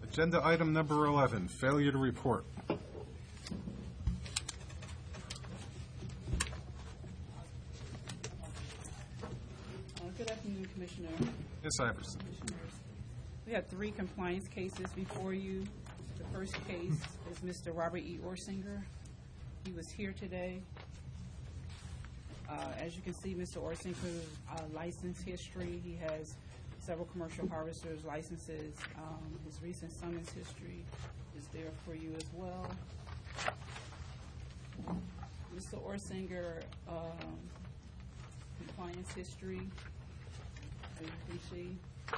Agenda item number 11, failure to report. Good afternoon, Commissioner. Ms. Iverson. Commissioners. We have 3 compliance cases before you. The first case is Mr. Robert E. Orsinger. He was here today. As you can see, Mr. Orsinger's license history, he has several commercial harvesters licenses. His recent summons history is there for you as well. Mr. Orsinger, compliance history, as you can see.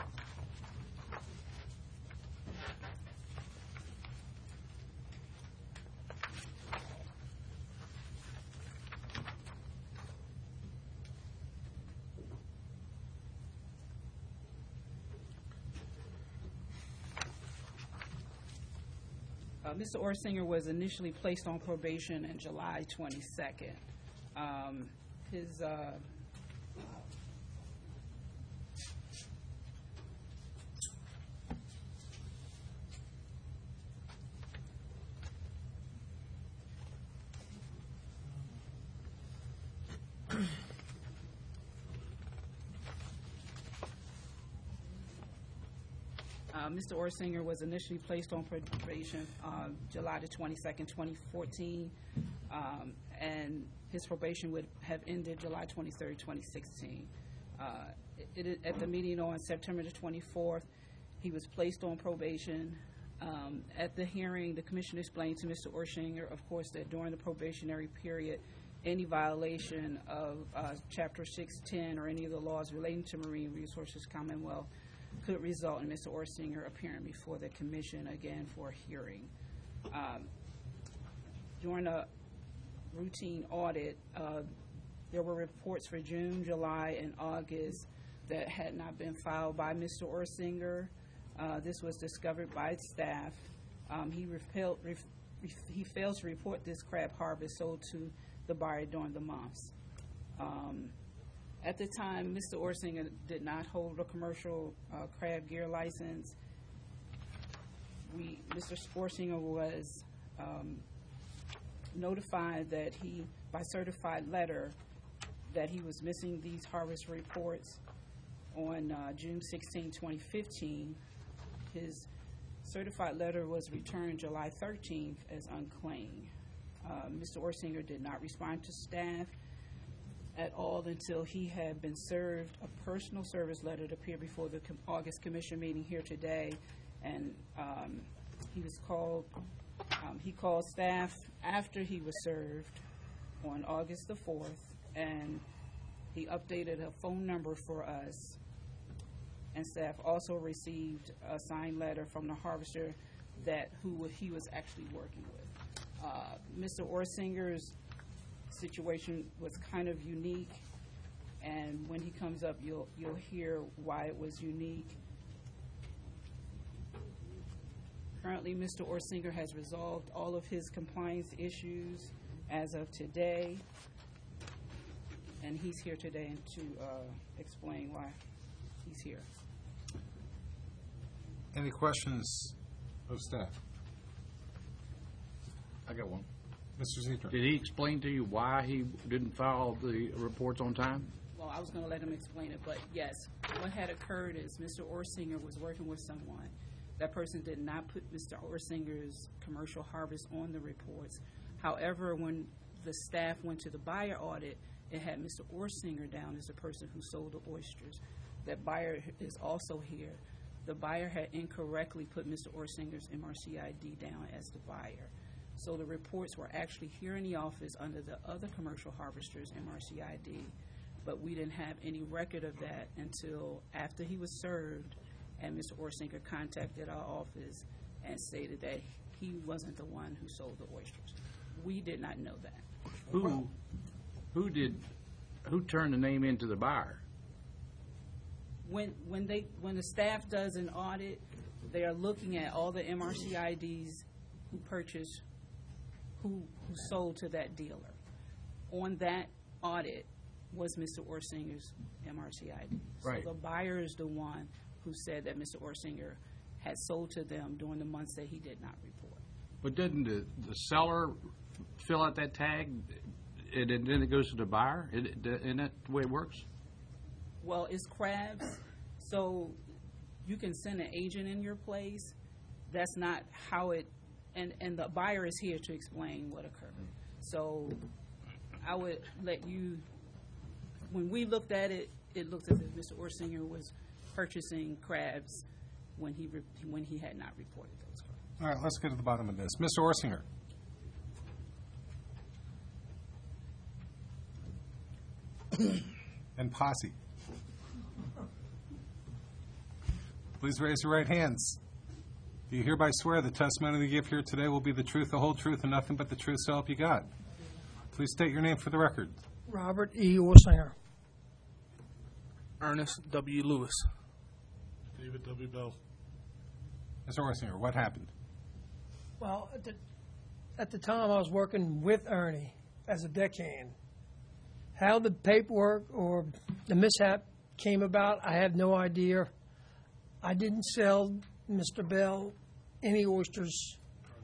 Mr. Orsinger was initially placed on probation on July 22nd. His Mr. Orsinger was initially placed on probation July the 22nd, 2014, and his probation would have ended July 23rd, 2016. At the meeting on September the 24th, he was placed on probation. At the hearing, the commission explained to Mr. Orsinger, of course, that during the probationary period, any violation of Chapter 610 or any of the laws relating to Marine Resources Commonwealth could result in Mr. Orsinger appearing before the commission again for a hearing. During a routine audit, there were reports for June, July, and August that had not been filed by Mr. Orsinger. This was discovered by staff. He failed to report this crab harvest sold to the buyer during the months. At the time, Mr. Orsinger did not hold a commercial crab gear license. Mr. Orsinger was notified that by certified letter, that he was missing these harvest reports on June 16, 2015. His certified letter was returned July 13th as unclaimed. Mr. Orsinger did not respond to staff at all until he had been served a personal service letter to appear before the August commission meeting here today, and he called staff after he was served on August the 4th, and he updated a phone number for us, and staff also received a signed letter from the harvester who he was actually working with. Mr. Orsinger's situation was kind of unique, and when he comes up, you'll hear why it was unique. Currently, Mr. Orsinger has resolved all of his compliance issues as of today, and he's here today to explain why he's here. Any questions of staff? I got one. Mr. Zeidler. Did he explain to you why he didn't file the reports on time? Well, I was going to let him explain it, but yes, what had occurred is Mr. Orsinger was working with someone. That person did not put Mr. Orsinger's commercial harvest on the reports. However, when the staff went to the buyer audit, it had Mr. Orsinger down as the person who sold the oysters. That buyer is also here. The buyer had incorrectly put Mr. Orsinger's MRCID down as the buyer. So the reports were actually here in the office under the other commercial harvester's MRCID, but we didn't have any record of that until after he was served, and Mr. Orsinger contacted our office and stated that he wasn't the one who sold the oysters. We did not know that. Who turned the name into the buyer? When the staff does an audit, they are looking at all the MRCIDs who purchased, who sold to that dealer. On that audit was Mr. Orsinger's MRCID. Right. So the buyer is the one who said that Mr. Orsinger had sold to them during the months that he did not report. But didn't the seller fill out that tag, and then it goes to the buyer? Isn't that the way it works? Well, it's crabs, so you can send an agent in your place. That's not how it, and the buyer is here to explain what occurred. So I would let you, when we looked at it, it looked as if Mr. Orsinger was purchasing crabs when he had not reported those crabs. All right, let's get to the bottom of this. Mr. Orsinger. And posse. Please raise your right hands. Do you hereby swear the testimony you give here today will be the truth, the whole truth, and nothing but the truth, so help you God? Please state your name for the record. Robert E. Orsinger. Ernest W. Lewis. David W. Bell. Mr. Orsinger, what happened? Well, at the time I was working with Ernie as a deckhand. How the paperwork or the mishap came about, I have no idea. I didn't sell Mr. Bell any oysters,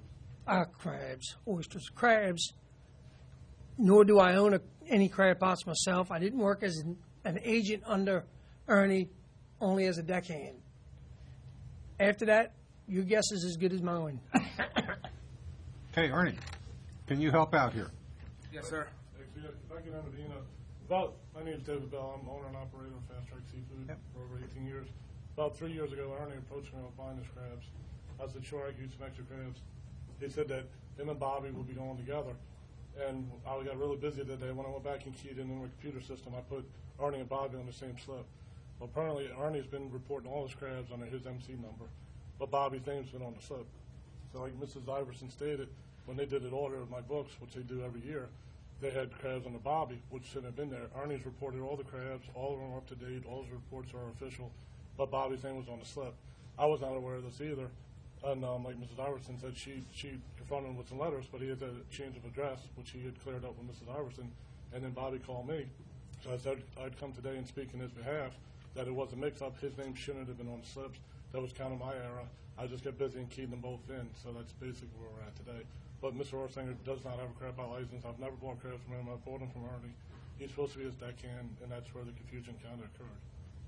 crabs, nor do I own any crab pots myself. I didn't work as an agent under Ernie, only as a deckhand. After that, your guess is as good as mine. Okay, Ernie, can you help out here? Yes, sir. Actually, if I can intervene, my name is David Bell. I'm owner and operator of Fast Track Seafood for over 18 years. About 3 years ago, Ernie approached me about buying his crabs. I said, sure, I could use some extra crabs. He said that him and Bobby would be going together. And I got really busy that day. When I went back and keyed in my computer system, I put Ernie and Bobby on the same slip. Well, apparently, Ernie's been reporting all his crabs under his MC number, but Bobby's name's been on the slip. So like Mrs. Iverson stated, when they did an order of my books, which they do every year, they had crabs under Bobby, which shouldn't have been there. Ernie's reported all the crabs, all of them are up to date, all his reports are official, but Bobby's name was on the slip. I was not aware of this either. And like Mrs. Iverson said, she confronted him with some letters, but he had a change of address, which he had cleared up with Mrs. Iverson. And then Bobby called me. So I said I'd come today and speak in his behalf, that it was a mix-up. His name shouldn't have been on the slips. That was kind of my error. I just got busy and keyed them both in. So that's basically where we're at today. But Mr. Orsinger does not have a crab pot license. I've never bought crabs from him. I bought them from Ernie. He's supposed to be his deckhand, and that's where the confusion kind of occurred.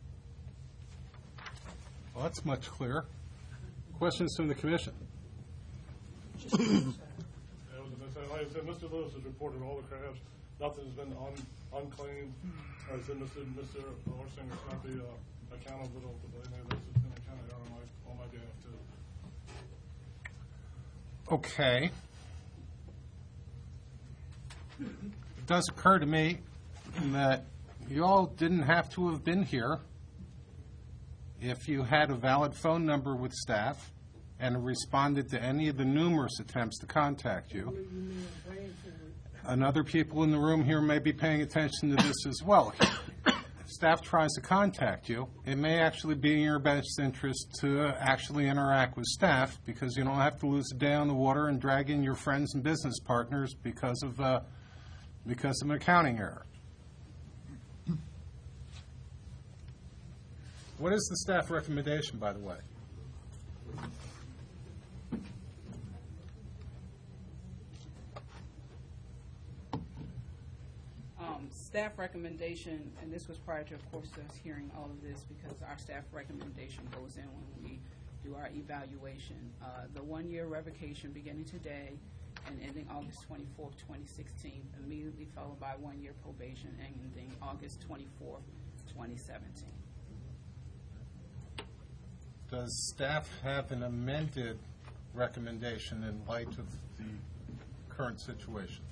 Well, that's much clearer. Questions from the commission? Like I said, Mr. Lewis has reported all the crabs. Nothing has been unclaimed. I said Mr. Orsinger is not the accountable for any of this. It's been a kind of error on my behalf, too. Okay. It does occur to me that you all didn't have to have been here if you had a valid phone number with staff and responded to any of the numerous attempts to contact you. And other people in the room here may be paying attention to this as well. If staff tries to contact you, it may actually be in your best interest to actually interact with staff, because you don't have to lose a day on the water and drag in your friends and business partners because of an accounting error. What is the staff recommendation, by the way? Staff recommendation, and this was prior to, of course, us hearing all of this, because our staff recommendation goes in when we do our evaluation. The 1-year revocation beginning today and ending August 24th, 2016, immediately followed by 1-year probation ending August 24th, 2017. Does staff have an amended recommendation in light of the current situation?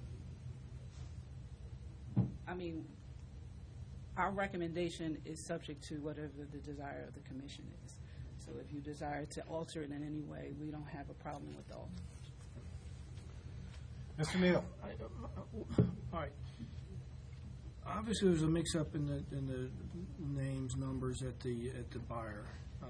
I mean, our recommendation is subject to whatever the desire of the commission is. So if you desire to alter it in any way, we don't have a problem with all. Mr. Neal. All right. Obviously, there's a mix-up in the names, numbers at the buyer.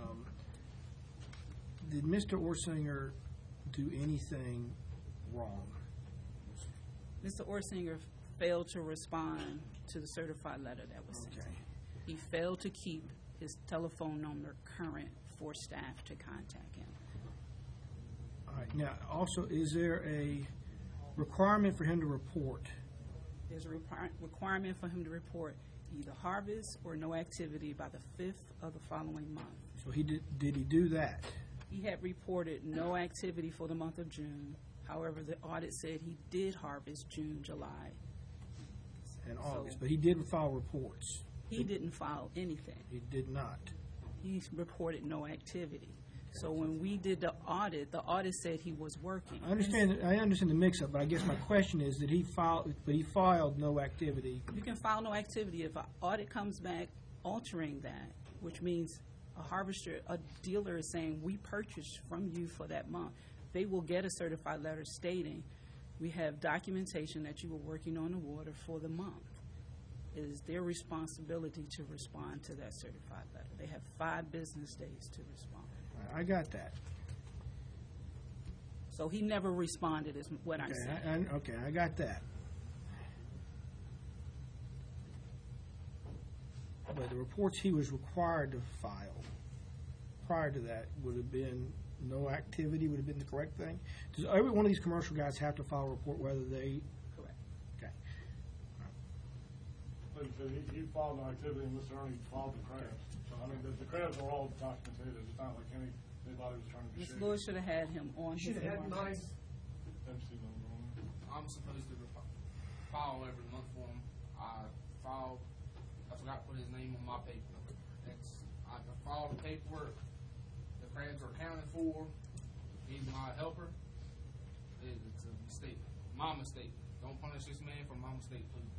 Did Mr. Orsinger do anything wrong? Mr. Orsinger failed to respond to the certified letter that was sent. Okay. He failed to keep his telephone number current for staff to contact him. All right. Now, also, is there a requirement for him to report? There's a requirement for him to report either harvest or no activity by the 5th of the following month. So did he do that? He had reported no activity for the month of June. However, the audit said he did harvest June, July. In August, but he didn't file reports. He didn't file anything. He did not. He reported no activity. So when we did the audit said he was working. I understand the mix-up, but I guess my question is, did he file? But he filed no activity. You can file no activity if an audit comes back altering that, which means a dealer is saying, we purchased from you for that month. They will get a certified letter stating, we have documentation that you were working on the water for the month. It is their responsibility to respond to that certified letter. They have 5 business days to respond. I got that. So he never responded, is what I'm saying. Okay, I got that. But the reports he was required to file prior to that would have been no activity, would have been the correct thing? Does every one of these commercial guys have to file a report whether they... Correct. Okay. Like I said, he filed no activity, and Mr. Ernie filed the crabs. So, I mean, the crabs are all documented. It's not like anybody was trying to be Ms. shady. Lewis should have had him on his Should have had mine. MC number on it. I'm supposed to file every month for him. I forgot to put his name on my paperwork. I filed the paperwork. The crabs are accounted for. He's my helper. It's a mistake. My mistake. Don't punish this man for my mistake, please.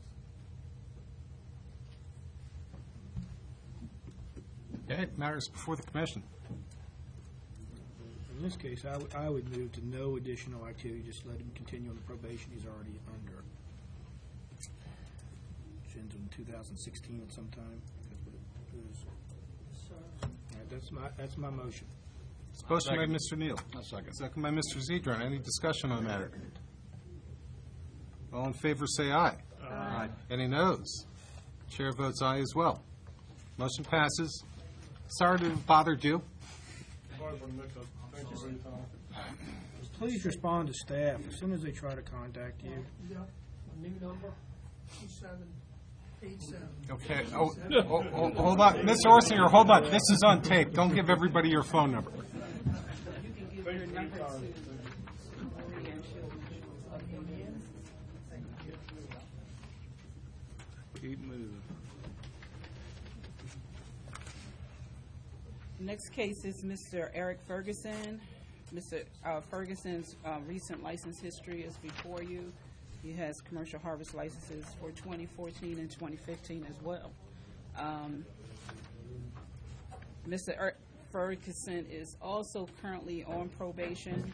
Okay, matters before the commission. In this case, I would move to no additional activity, just let him continue on the probation he's already under. Which ends in 2016 at some time. That's what it is. All right, that's my motion. Motion by Mr. Neal. Second. Second by Mr. Zedron. Any discussion on the matter? All in favor, say aye. Aye. Any noes? Chair votes aye as well. Motion passes. Sorry to have bothered you. Sorry for the mix-up. Thank you for your time. Please respond to staff as soon as they try to contact you. Yeah, my new number, 2787. Okay. Hold on. Ms. Orsinger, hold on. This is on tape. Don't give everybody your phone number. You can give your number to Maria and she'll Keep moving. Next case is Mr. Eric Ferguson. Mr. Ferguson's recent license history is before you. He has commercial harvest licenses for 2014 and 2015 as well. Mr. Ferguson is also currently on probation.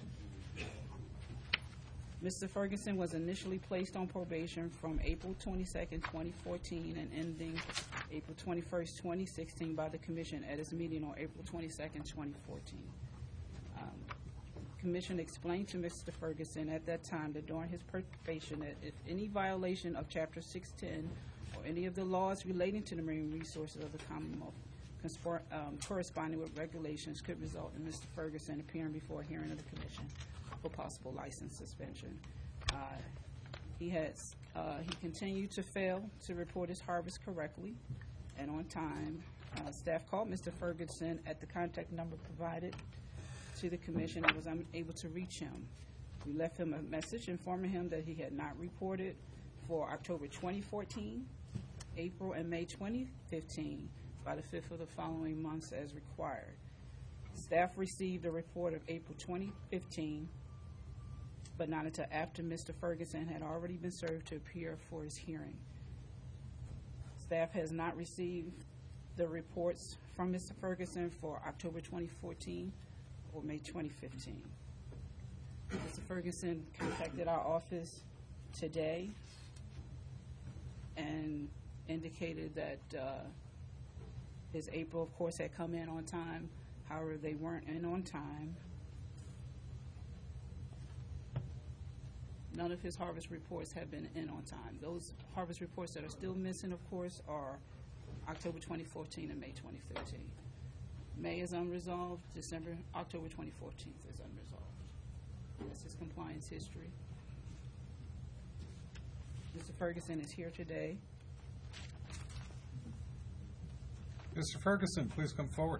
Mr. Ferguson was initially placed on probation from April 22nd, 2014 and ending April 21st, 2016 by the Commission at its meeting on April 22nd, 2014. Commission explained to Mr. Ferguson at that time that during his probation that if any violation of Chapter 610 or any of the laws relating to the marine resources of the Commonwealth corresponding with regulations could result in Mr. Ferguson appearing before a hearing of the Commission for possible license suspension. He continued to fail to report his harvest correctly and on time. Staff called Mr. Ferguson at the contact number provided to the Commission and was unable to reach him. We left him a message informing him that he had not reported for October 2014, April, and May 2015 by the 5th of the following months as required. Staff received a report of April 2015, but not until after Mr. Ferguson had already been served to appear for his hearing. Staff has not received the reports from Mr. Ferguson for October 2014 or May 2015. Mr. Ferguson contacted our office today and indicated that his April, of course, had come in on time. However, they weren't in on time. None of his harvest reports have been in on time. Those harvest reports that are still missing, of course, are October 2014 and May 2015. May is unresolved, October 2014 is unresolved. That's his compliance history. Mr. Ferguson is here today. Mr. Ferguson, please come forward.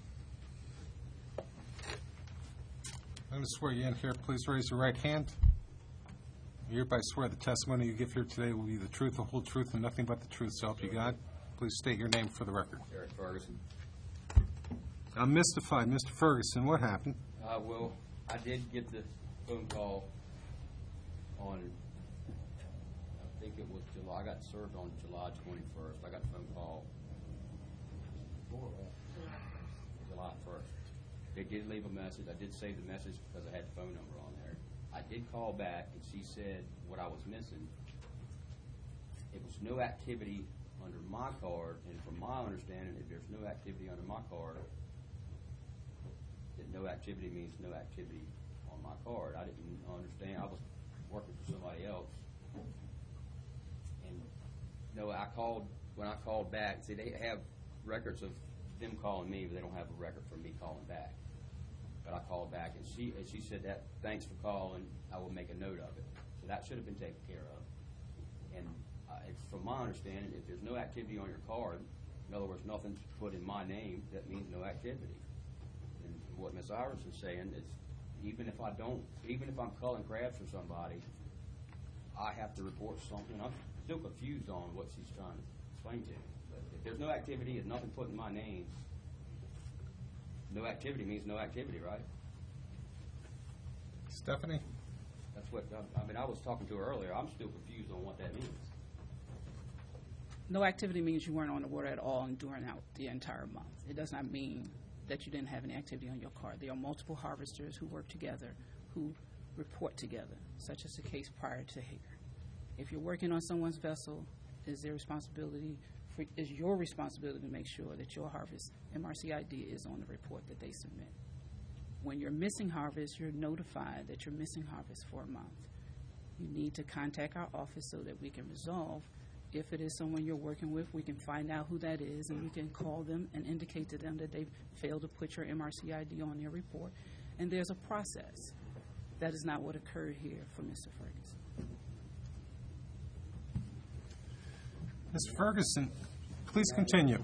I'm going to swear you in here. Please raise your right hand. I hereby swear the testimony you give here today will be the truth, the whole truth, and nothing but the truth, so help you God. Please state your name for the record. Eric Ferguson. I'm mystified. Mr. Ferguson, what happened? Well, I did get the phone call on, I think it was July. I got served on July 21st. I got a phone call July 1st. They did leave a message. I did save the message because I had the phone number on there. I did call back, and she said what I was missing. It was no activity under my card, and from my understanding, if there's no activity under my card, that no activity means no activity on my card. I didn't understand. I was working for somebody else. And no, when I called back, see, they have records of them calling me, but they don't have a record for me calling back. But I called back, and she said that, thanks for calling, I will make a note of it. So that should have been taken care of. And from my understanding, if there's no activity on your card, in other words, nothing's put in my name, that means no activity. And what Ms. Iris is saying is, even if I'm culling crabs for somebody, I have to report something. I'm still confused on what she's trying to explain to me. But if there's no activity and nothing put in my name, no activity means no activity, right? Stephanie? That's what, I was talking to her earlier. I'm still confused on what that means. No activity means you weren't on the water at all and during out the entire month. It does not mean that you didn't have any activity on your card. There are multiple harvesters who work together, who report together, such as the case prior to here. If you're working on someone's vessel, it's your responsibility to make sure that your harvest MRCID is on the report that they submit. When you're missing harvest, you're notified that you're missing harvest for a month. You need to contact our office so that we can resolve. If it is someone you're working with, we can find out who that is, and we can call them and indicate to them that they've failed to put your MRCID on their report. And there's a process. That is not what occurred here for Mr. Ferguson. Mr. Ferguson, please continue.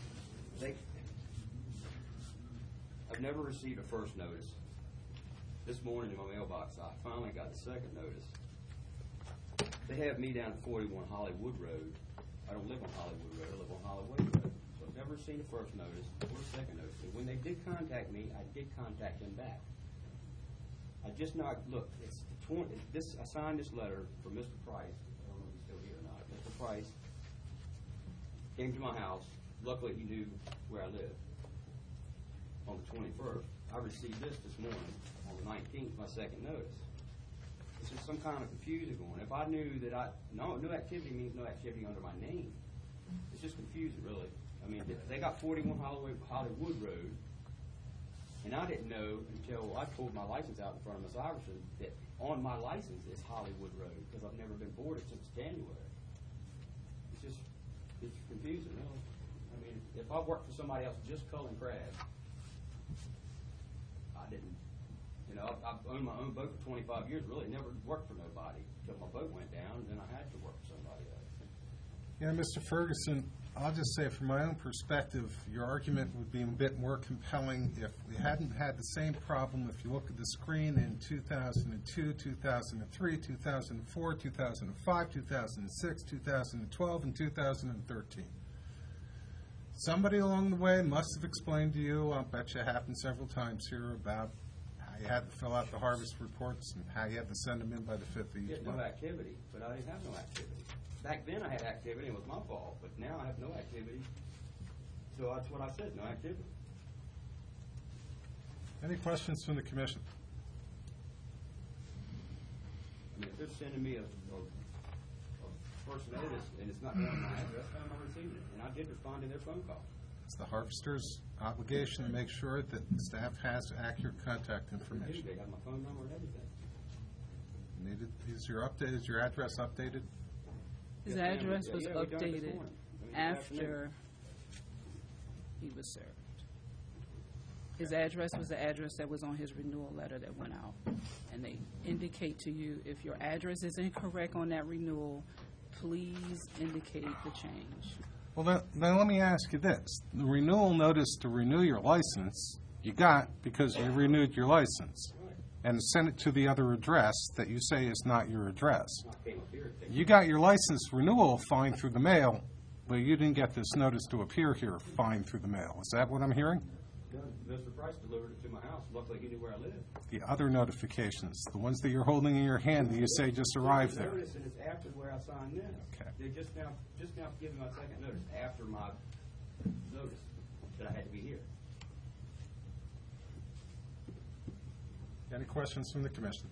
I've never received a first notice. This morning in my mailbox, I finally got the second notice. They have me down at 41 Hollywood Road. I don't live on Hollywood Road. I live on Hollywood Road. So I've never seen a first notice or a second notice. And when they did contact me, I did contact them back. I just not look. It's the 20. I signed this letter for Mr. Price. I don't know if he's still here or not. Mr. Price came to my house. Luckily, he knew where I lived. On the 21st, I received this morning. On the 19th, my second notice. It's just some kind of confusion going. If I knew that no activity means no activity under my name. It's just confusing, really. I mean, they got 41 Hollywood Road, and I didn't know until I pulled my license out in front of Ms. Iverson that on my license is Hollywood Road because I've never been boarded since January. It's confusing, really. I mean, if I worked for somebody else just culling crabs, I didn't. You know, I've owned my own boat for 25 years, really never worked for nobody until my boat went down, and then I had to work for somebody else. Yeah, Mr. Ferguson, I'll just say from my own perspective, your argument would be a bit more compelling if we hadn't had the same problem. If you look at the screen in 2002, 2003, 2004, 2005, 2006, 2012, and 2013. Somebody along the way must have explained to you, I'll bet you it happened several times here, about how you had to fill out the harvest reports and how you had to send them in by the 5th of each month. No activity, but I didn't have no activity. Back then I had activity, and it was my fault, but now I have no activity. So that's what I said, no activity. Any questions from the commission? I mean, if they're sending me a first notice and it's not on my address, I'm not receiving it. And I did respond to their phone call. It's the harvester's obligation to make sure that staff has accurate contact information. They have my phone number and everything. Is your address updated? His Yes, ma'am. address was Yeah, we done it this updated morning. I mean, this after afternoon. he was served. His address was the address that was on his renewal letter that went out. And they indicate to you, if your address is incorrect on that renewal, please indicate the change. Well, then let me ask you this. The renewal notice to renew your license, you got because you renewed your license and sent it to the other address that you say is not your address. You got your license renewal fine through the mail, but you didn't get this notice to appear here fine through the mail. Is that what I'm hearing? Mr. Price delivered it to my house. Luckily, he knew where I lived. The other notifications, the ones that you're holding in your hand that you say just arrived there. Notice, and it's after where I signed this. Okay. They're just now giving my second notice after my notice that I had to be here. Any questions from the commission?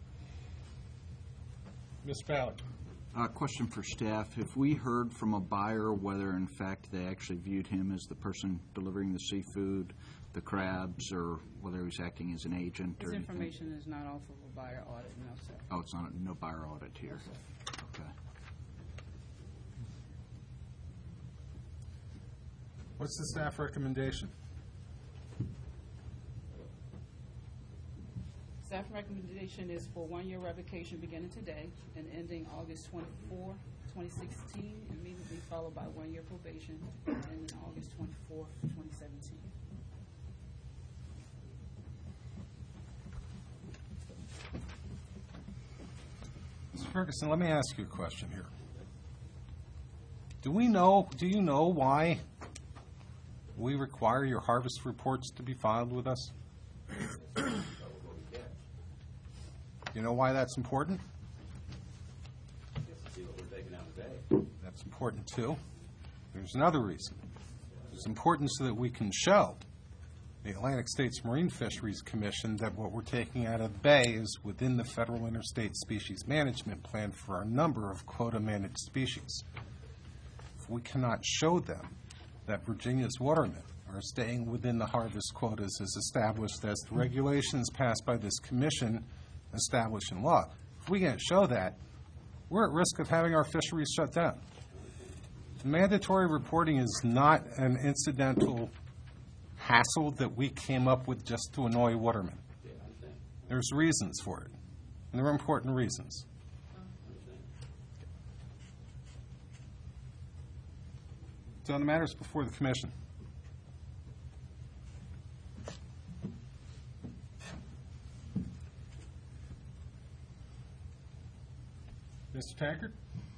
Ms. Fowler? Question for staff. Have we heard from a buyer whether in fact they actually viewed him as the person delivering the seafood, the crabs, or whether he's acting as an agent or This anything? information is not off of a buyer audit, no, sir. Oh, it's not no buyer audit here. Okay. What's the staff recommendation? Staff recommendation is for 1-year revocation beginning today and ending August 24, 2016, immediately followed by 1-year probation ending August 24, 2017. Mr. Ferguson, let me ask you a question here. Do you know why we require your harvest reports to be filed with us? You know why that's important? See what we're taking out today. That's important too. There's another reason. It's important so that we can show the Atlantic States Marine Fisheries Commission that what we're taking out of the bay is within the Federal Interstate Species Management Plan for a number of quota-managed species. If we cannot show them that Virginia's watermen are staying within the harvest quotas as established as the regulations passed by this commission establish in law, if we can't show that, we're at risk of having our fisheries shut down. Mandatory reporting is not an incidental hassle that we came up with just to annoy watermen. There's reasons for it, and they're important reasons. So the matters before the commission. Mr. Tankard?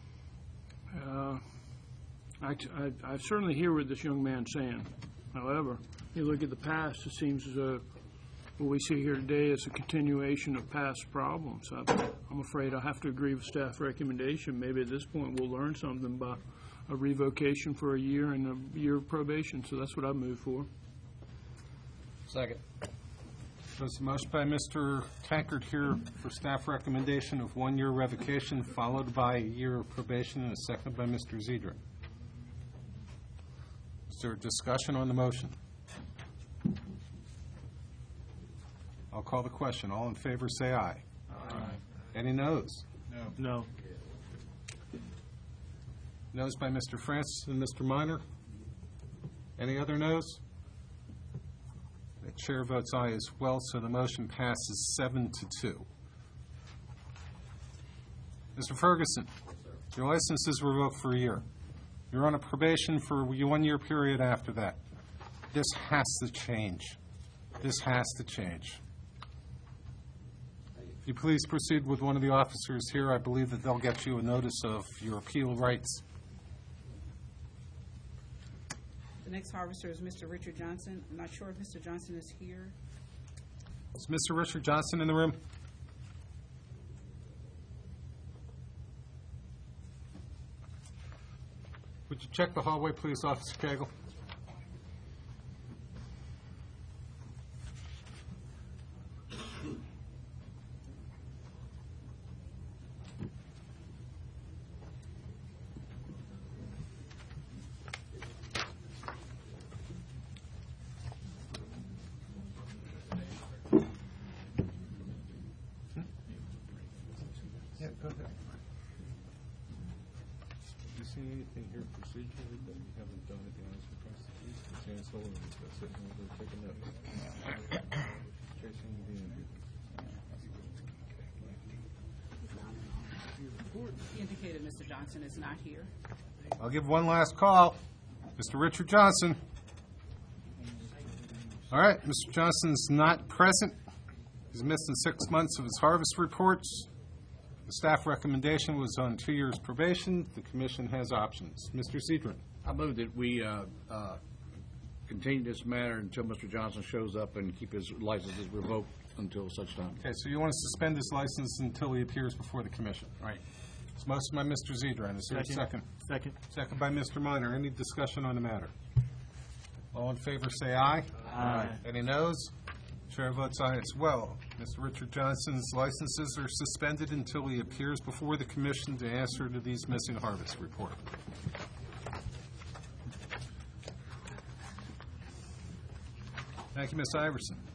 I certainly hear what this young man's saying. However, you look at the past, it seems as though what we see here today is a continuation of past problems. I'm afraid I have to agree with staff recommendation. Maybe at this point we'll learn something by a revocation for a year and a year of probation. So that's what I move for. Second. There's a motion by Mr. Tankard here for staff recommendation of 1-year revocation followed by a year of probation, and a second by Mr. Zedra. Is there a discussion on the motion? I'll call the question. All in favor say aye. Aye. Any noes? No. Noes by Mr. Francis and Mr. Minor. Any other noes? The chair votes aye as well, so the motion passes 7-2. Mr. Ferguson, your license is revoked for a year. You're on a probation for a 1-year period after that. This has to change. This has to change. If you please proceed with one of the officers here, I believe that they'll get you a notice of your appeal rights. The next harvester is Mr. Richard Johnson. I'm not sure if Mr. Johnson is here. Is Mr. Richard Johnson in the room? Would you check the hallway, please, Officer Cagle? Yeah, go ahead. You see see anything here procedurally that you haven't done at the honest request? Jan Sullivan is sitting over there taking notes. Tracy Medina. He indicated Mr. Johnson is not here. I'll give one last call. Mr. Richard Johnson. All right, Mr. Johnson's not present. He's missing 6 months of his harvest reports. The staff recommendation was on 2 years probation. The commission has options. Mr. Zedrin. I move that we continue this matter until Mr. Johnson shows up and keep his licenses revoked until such time. Okay, so you want to suspend his license until he appears before the commission? Right. It's motion by Mr. Zedrin. Is there a second? Second. Second by Mr. Minor. Any discussion on the matter? All in favor, say aye. Aye. Any noes? Chair votes aye as well. Mr. Richard Johnson's licenses are suspended until he appears before the commission to answer to these missing harvest report. Thank you, Ms. Iverson.